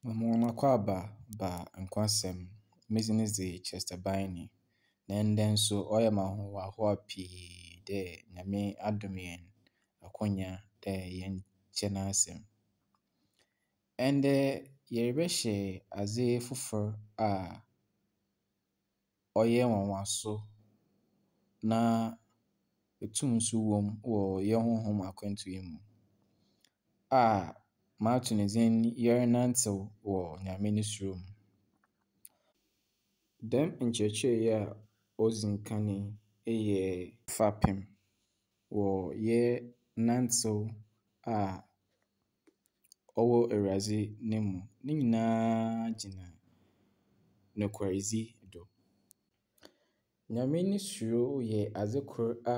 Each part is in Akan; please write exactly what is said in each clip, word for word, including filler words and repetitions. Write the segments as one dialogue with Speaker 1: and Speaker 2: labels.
Speaker 1: Mmono kwaba ba nkwasɛm. Mesi ne dze Chester Bynum. Na ndɛ nso ɔyɛ me ahohoahoa pii dɛ Nyame adom yɛn akwanya dɛ yɛnkyɛ n'asɛm. Ɛndɛ yɛrebɛhyɛ adze fofor a ɔyɛ nwanwaso na etum nso wɔ mu wɔ yɛn honhom akwantu yi mu a mato ne dzin Yɛrenantew wɔ Nyame ne suro mu. Dɛm nkyerɛkyerɛ yi a odzi nkan yi yɛ fapem wɔ yɛnantew a ɔwɔ Awurade ne mu. Ne nyinaa gyina nokwaredzi do. Nyame ne suro yɛ adze kor a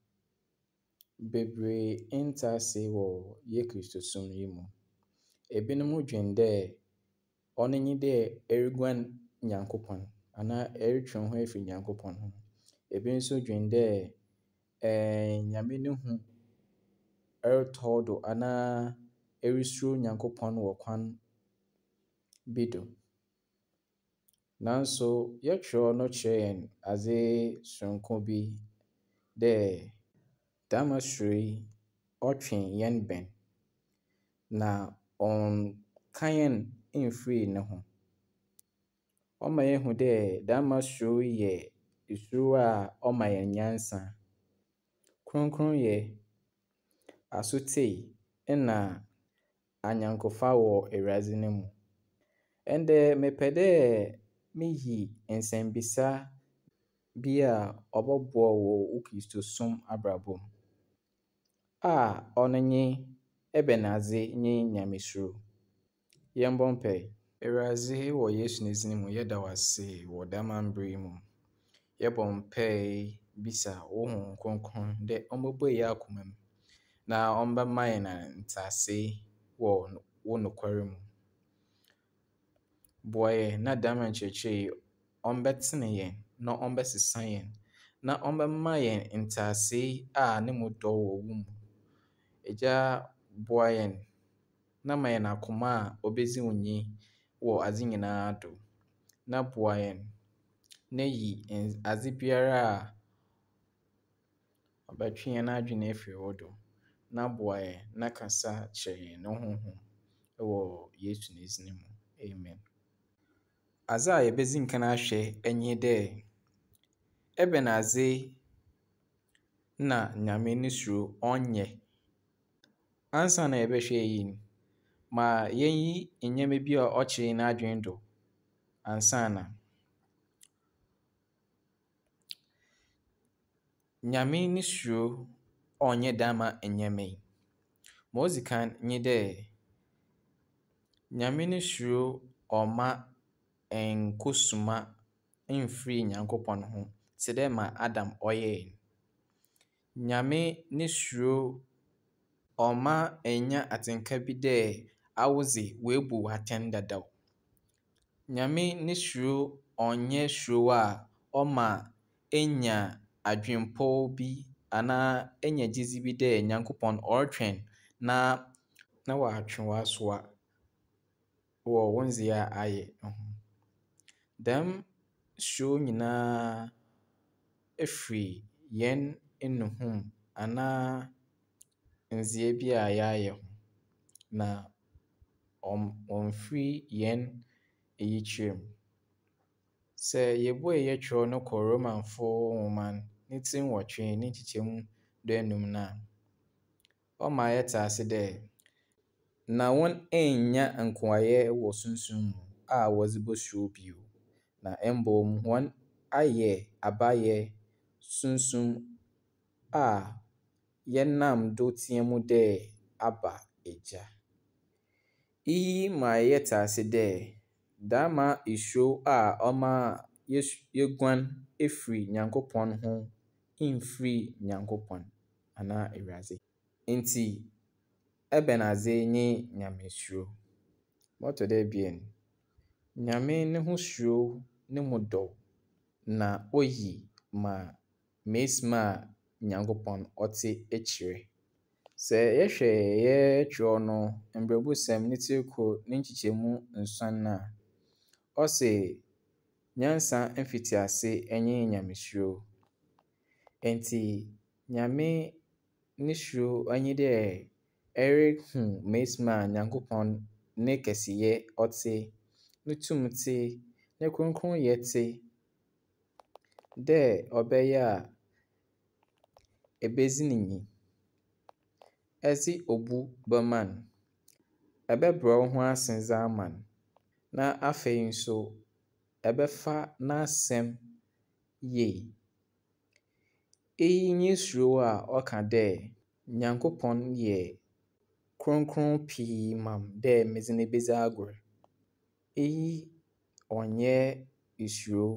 Speaker 1: bebree ntse ase wɔ yɛn Kristosom yi mu. Ebinom dwen dɛ ɔno nye dɛ ɛreguan Nyankopɔn anaa ɛretwe wo ho efi Nyankopɔn ho. Ebi nso dwen dɛ ɛɛ Nyame ne hu ɛrotɔ wo do anaa ɛresuro Nyankopɔn wɔ kwan bi do. Nanso yɛtwerɛ no kyerɛ yɛn adze soronko bi dɛ dɛm suro yi ɔtwe yɛn bɛn na ɔnnka yɛn mfiri ne ho. Ɔma yɛhu dɛ dɛm suro yi yɛ suro a ɔma yɛn nyansa, kronkronyɛ, asotwe na anyankofo wɔ Awurade ne mu. Ɛndɛ mepɛ dɛ miyi nsɛmbisa bi a ɔbɛboa wo wɔ wo Kristosom abrabɔ mu a ɔno nye ɛbɛnadze nye Nyamesuro. Yɛmbɔ mpae. Awurade, wɔ Yesu ne dzin mu yɛda wo ase wɔ dɛm aber yi mu. Yɛbɔ mpae bisa wo Honhom Kronkron dɛ ɔmbɛbue yɛn akoma mu na ɔmbɛma yɛn ntseasee wɔ wo nokware mu. Boa yɛn na dɛm nkyerɛkyerɛ yi ɔmbɛtsena yɛn na ɔmbɛsesa yɛn na ɔmbɛma yɛn ntseasee a ne mu dɔ wɔ wo mu. Agya, boa yɛn na ma yɛn akoma a obedzi wo nyi wɔ adze nyinaa do. Na boa yɛn na yi adze biara a ɔbɛtwe yɛn adwene efi wo do. Na boa yɛn na kasa kyerɛ yɛn ne honhom wɔ Yesu ne dzin mu. Amen. Adze a yebedzi nkan ahwɛ nye dɛ ɛbɛnadze na Nyame ne suro ɔnyɛ. Ansaana yɛbɛhwɛ eyi no, ma yenyi ndzɛmba bi a ɔkyerɛ hɛn adwene do ansaana. Nyame ne suro ɔnnyɛ dɛm ndzɛmba yi. Ma odzi kan nye dɛ Nyame ne suro ɔmma nkosuma mfiri Nyankopɔn ho tse dɛ ma Adam ɔyɛe. Nyame ne suro ɔmma ennya atsenka bi dɛ awodze woebu wo atɛn dadaw. Nyame ne suro ɔnnyɛ suro a ɔma enya adwenpɔw bi anaa enya gyedzi bi dɛ Nyankopɔn ɔrotwɛn na na ɔatwe wo asowa wɔ wo ndzeyɛɛ a ayɛ ho. Dɛm suro nyinaa efiri hɛn nnuhum anaa ndzeyɛɛ bi a yɛayɛ ho na ɔmmfiri hɛn eyikyerɛ mu. Sɛ yebue yɛtwerɛ no kɔ Romafo nwoma ne tsir nwɔtwe ne nkyekyɛmu duenum no a, ɔma yɛtse ase dɛ na hɔn ennya nkoayɛ wɔ sunsum mu a wɔdze bosuro bio, na mbom hɔn ayɛ abaayɛ sunsum a yɛnam do tseɛ mu dɛ aba Agya. Iyi ma yɛtse ase dɛ dɛm suro a ɔma yeguan efiri Nyankopɔn ho mfiri Nyankopɔn anaa Awurade. Ntsi ɛbɛnadze nye Nyamesuro. Ma ɔtɔ do ebien, Nyame no ho suro ne mu dɔw na oyi ma mmeesim a Nyankopɔn ɔtse ekyir. Sɛ yɛhwɛ yɛn twerɛ no Mmrɛbusɛm ne Tirikɔ ne nkyekyɛmu nson no a, ɔse nyansa mfitiase nye Nyamesuro. Enti Nyame ne suro nye dɛ ɛrehu mmaɛsima a Nyankopɔn ne kɛseyɛ ɔte, ne tumi te, ne kronkronyɛ te, dɛ ɔbɛyɛ a ɛbɛzi ne nyi, ɛdze obu bɛma no, ɛbɛbrɛ wo ho ase dze ama no, na afei nso ɛbɛfa n'asɛm yie. Eyi nye suro a ɔka dɛ Nyankopɔn yɛ kronkron pii ma me dɛ medze no bedzi agor. Eyi ɔnyɛ suro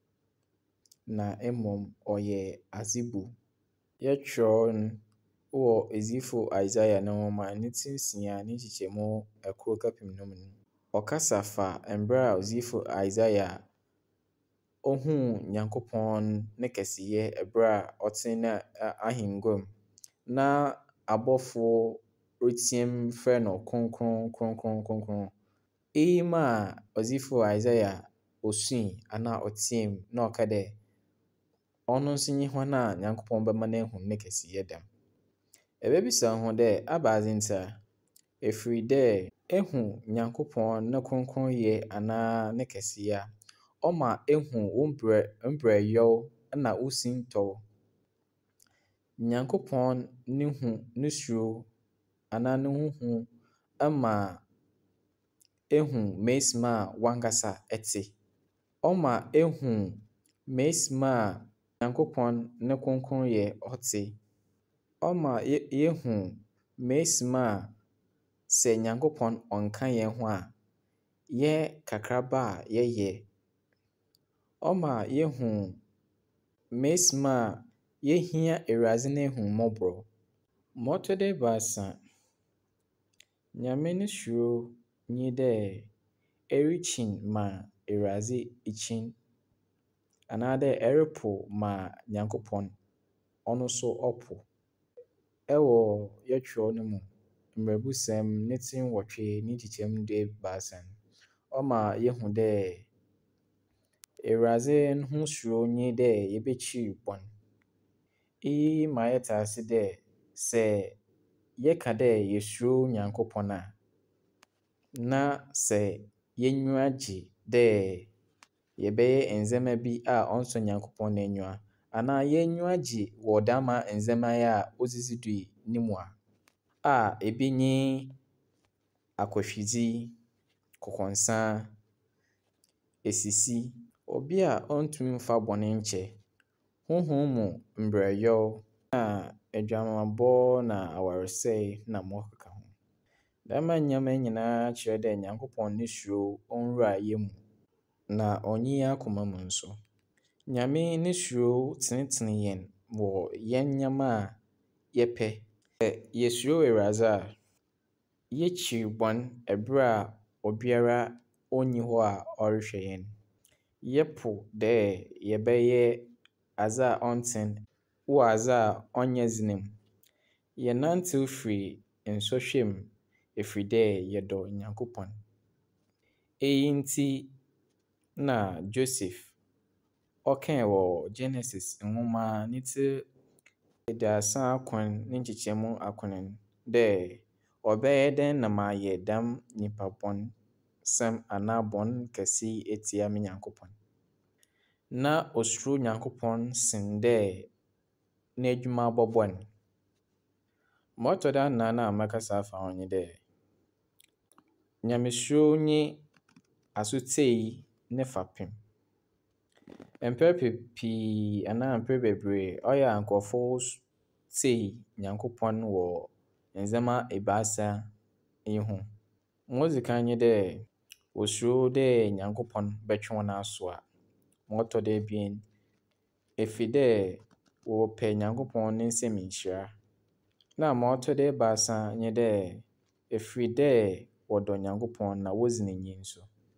Speaker 1: na mmom ɔyɛ adzebu. Yɛtwerɛ no wɔ Odiyifo Isaiah ne nwoma a ne ti nsia ne nkyekyɛmu ɛkron kɔpem nnum no. Ɔkasa fa mbrɛ a Odiyifo Isaiah ohuu Nyankopɔn ne kɛseyɛ ɛberɛ a ɔte n'ahengua mu, na abɔfo reteam frɛ no kronkron kronkron kronkron. Eyi maa Odiyifo Isaiah osui anaa ɔteam na ɔka dɛ ɔno nso nye hwan a Nyankopɔn bɛma no ahu ne kɛseyɛ dɛm. Ɛbɛbisa wo ho dɛ aba adze nti a, ɛfiri dɛ ehu Nyankopɔn ne kronkronyɛ anaa ne kɛseyɛ a, ɔma ehu wo mbrɛ mbrɛyɛw na wo sintɔw. Nyankopɔn ne hu ne suro anaa ne ho hu ma ehu mmaɛsima a wankasa ɛte. Ɔma ehu mmaɛsima a Nyankopɔn ne kronkronyɛ ɔte. Ɔma yehu mmaɛsima a sɛ Nyankopɔn ɔnka hɛn ho a, yɛn kakraba a yɛyɛ. Ɔma yehu mmaɛsima a yehia Awurade n'ehummɔborɔ. Ma ɔtɔ do ebiasa, Nyame ne suro nye dɛ ɛrekyin ma Awurade ekyin, anaa dɛ ɛrepo ma Nyankopɔn ɔno so ɔpo. Ɛwɔ yɛtwerɛ no mu, Mmrɛbusɛm ne ti nwɔtwe ne nkyekyɛmu du-ebiasa no, ɔma yehu dɛ Awurade ho suro nye dɛ yebekyi bɔn. Eyi ma yɛtse ase dɛ sɛ yɛka dɛ yesuro Nyankopɔn a, na sɛ yenyiwa gye dɛ yɛbɛyɛ ndzɛmba bi a ɔnsɔ Nyankopɔn n'enyi a, anaa yenyiwa gye wɔ dɛmba ndzɛmba yi a odzidzi dui no mu a, a ebi nye akɔhwedzi, kɔkɔnsa, esisi, obi a ɔnntumi mfa bɔne nkyɛ, honhom mu mbrɛyɛw, na edwamammɔ na awaresɛe na ma ɔkeka ho. Dɛmba ndzɛmba yi nyinaa kyerɛ dɛ Nyankopɔn ne suro ɔnwura hɛn mu, na ɔnnye hɛn akoma mu nso. Nyame ne suro tsenetsen hɛn wɔ hɛn ndzɛmba a yɛpɛ. Sɛ yesuro Awurade a, yekyi bɔn ɛberɛ a obiara onnyi hɔ a ɔrehwɛ hɛn. Yɛpo dɛ yɛbɛyɛ adze a ɔntsen wɔ adze a ɔnnyɛ dzen mu. Yɛnantsew firi nsɔhwɛ mu ɛfiri dɛ yɛdɔ Nyankopɔn. Eyi nti na Joseph ɔkae wɔ Genesis nwoma ne ti aduasa akron ne nkyekyɛmu akron no dɛ ɔbɛyɛ dɛn na mayɛ dɛm nyimpa bɔnsɛm anaa bɔn kɛse yi etsia me Nyankopɔn. Na osuro Nyankopɔn sen dɛ n'edwuma bɔbɔ no. Ma ɔtɔ do anan a mɛkasa afa ho nye dɛ Nyamesuro nye asotsei ne fapem. Mper pii anaa mper bebree ɔyɛ a nkorɔfo tsie Nyankopɔn wɔ ndzɛmba ebiasa yi ho. Ma odzi kan nye dɛ wosuro dɛ Nyankopɔn bɛtwe hɔn aso a. Ma ɔtɔ do ebien, efi dɛ wɔpɛ Nyankopɔn ne nsɛm nhyira. Na ma ɔtɔ do ebiasa nye dɛ efiri dɛ wɔdɔ Nyankopɔn na wodzi n'enyi nso.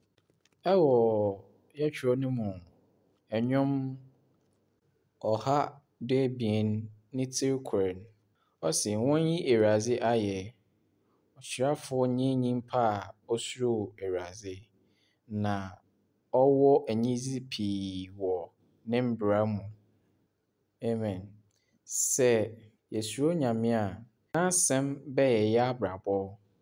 Speaker 1: Ɛwɔ yɛtwerɛ no mu, ndwom ɔha du-ebien ne Tirikɔ no, Ɔse wɔnyi Awurade ayɛ. Ɔhyiafoɔ nye nyimpa a osuro Awurade na ɔwɔ enyidzi pii wɔ ne mbra mu. Amen. Sɛ yesuro Nyame a, n'asɛm bɛyɛ yɛn abrabɔ.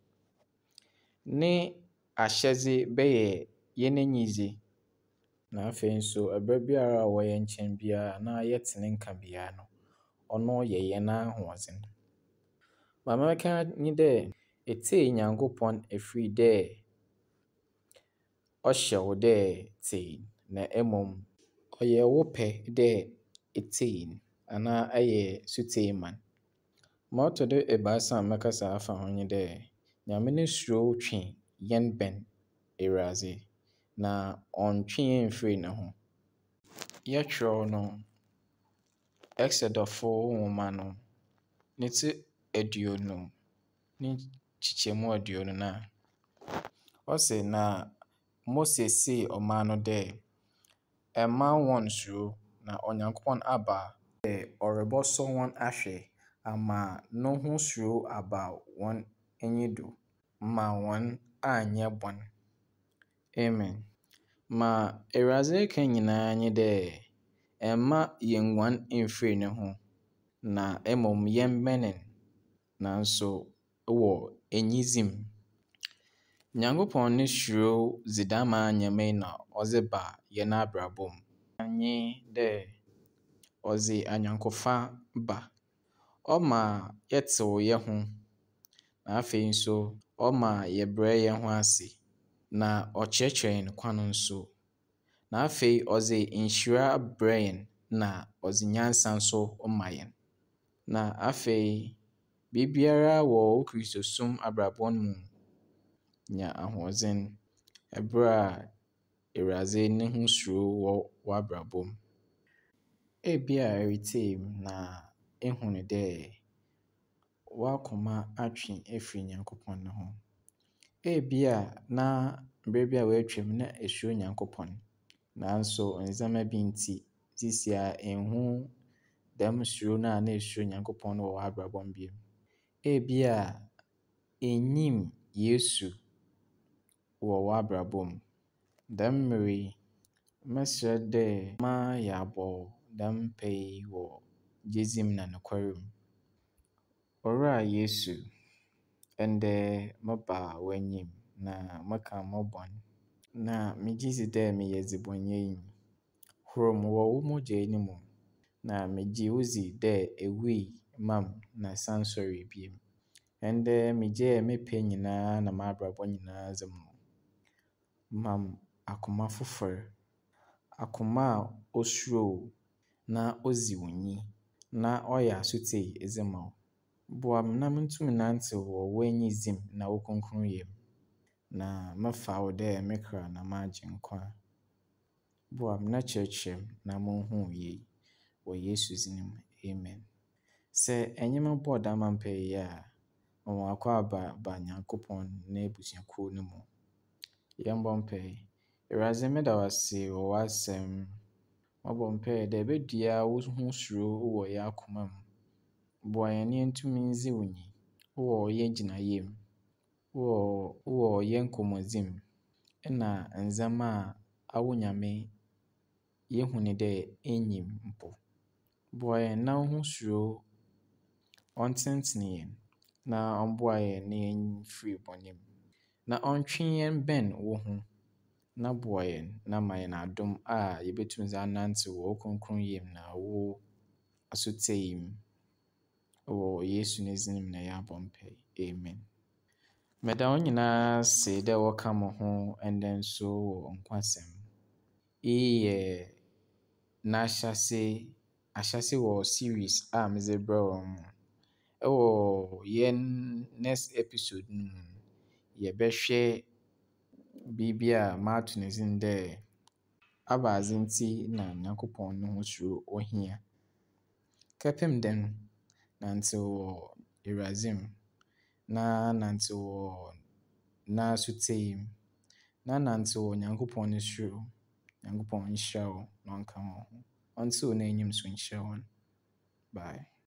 Speaker 1: Ne ahyɛdze bɛyɛ yɛn enyidze. Na afei nso ɛber biara a ɔwɔ yɛn nkyɛn biara na yɛtse ne nka biara no, ɔno yɛ yɛn ahoɔdzen. Ma mɛka nye dɛ etsie Nyankopɔn efiri dɛ ɔhyɛ wo dɛ tsie, na mmom ɔyɛ wo pɛ dɛ etsie anaa ɛyɛ sutee ma no. Ma ɔtɔ do ebiasa a mɛkasa afa ho nye dɛ Nyame ne suro twe yɛn bɛn Awurade na ɔnntwe yɛn mfiri ne ho. Yɛtwerɛw no Exodufo nwoma no ne tsi aduonu ne nkyekyɛmu aduonu na ɔse na Mose see ɔman no dɛ ɛmma wɔn nsuro na Onyankopɔn aba dɛ ɔrebɔsɔ wɔn ahwɛ ama no ho suro aba wɔn enyi do ma wɔn annyɛ bɔn. Amen. Ma Awurade ka nyinaa nye dɛ ɛmma yenguan mfiri ne ho na mmom yɛmmɛn no nanso wɔ enyidzi mu. Nyankopɔn ne suro dzi dɛm a nyɛma yi na ɔdze ba yɛn abrabɔ mu. Nye dɛ ɔdze anyɔnkofa ba. Ɔma yɛtsew yɛn ho na afei nso ɔma yɛbrɛ yɛn ho ase na ɔkyerɛkyerɛ yɛn kwan nso. Na afei ɔdze nhyira brɛ yɛn na ɔdze nyansa nso ma yɛn. Na afei biribiara wɔ wo Kristosom abrabɔ mu nya ahoɔdzen ɛber a Awurade ne ho suro wɔ w'abrabɔ mu. Ebia ɛretsie me na ehu no dɛ w'akoma atwe efiri Nyankopɔn ho. Ebia na mber bi a woetwam na esuro Nyankopɔn nanso ndzɛmba bi ntsi sisiera ennhu dɛm suro no a na esuro Nyankopɔn wɔ w'abrabɔ mu bio. Ebia innyim Yesu wɔ w'abrabɔ mu. Dɛm mber yi, mɛserɛ dɛ ma yɛabɔ dɛm mpae yi wɔ gyedzi mu na nokwar mu. Owura Yesu, ndɛ meba w'enyim na meka mo bɔn na megye dzi dɛ meyɛ dzebɔnyɛnyi. Hor me wɔ wo mogya yi mu na megye wo dzi dɛ ewui ma me na san sɔree bio. Ndɛ megyae me pɛ nyinaa na m'abrabɔ nyinaa dze ma wo. Ma me akoma fofor, akoma a osuro wo na odzi wo nyi na ɔyɛ asotwe dze ma wo. Boa me na muntum nantsew wɔ w'enyidzi mu na wo kronkronyɛ mu. Na mɛfa wo dɛ me kra na m'agyenkwa. Boa me na kyerɛkyerɛ me na munhu wo yie wɔ Yesu dzin mu. Amen. Sɛ ɛnye me bɔɔ dɛm mpae yi a, ma w'akɔ aba ba Nyankopɔn n'ebusuakuw no mu. Yɛmbɔ mpae. Awurade meda wo ase wɔ w'asɛm mu. Mabɔ mpae dɛ ebedua wo ho suro wɔ yɛn akoma mu. Boa yɛn na yentum ndzi wo nyi wɔ yɛn gyinayɛ mu, wɔ wɔ yɛn kɔmmɔdzi mu, nna ndzɛmba a awo Nyame yehu ne dɛ ennyim mpo. Boa yɛn na wo ho suro ɔntsentsen yɛn na ɔmboa yɛn na yemfiri bɔne mu. Na ɔntwe yɛn bɛn wo ho na boa yɛn na ma yɛn adom a yebetum dze anantsew wɔ wo kronkronyɛ mu na wo asotwe mu. Wɔ Yesu ne dzin mu na yɛabɔ mpae. Amen. Meda wo nyinaa ase dɛ wɔka mo ho ndɛ nso wɔ nkwasɛm. Iyi yɛ n'ahyɛse ahyɛse wɔ series a medze brɛ wo no. Ɛwɔ yɛn next episode no mu no, yɛbɛhwɛ biribi a mato ne dzin dɛ abadze ntsi na Nyankopɔn ne ho suro ohia. Kɛpem da no, nantsew wɔ Awurade mu na nantsew wɔ n'asotwe mu na nantsew wɔ Nyankopɔn ne suro. Nyankopɔn nhyira wo na ɔnka wo ho. Ɔntsew wo n'enyim so nhyira wo. Bye.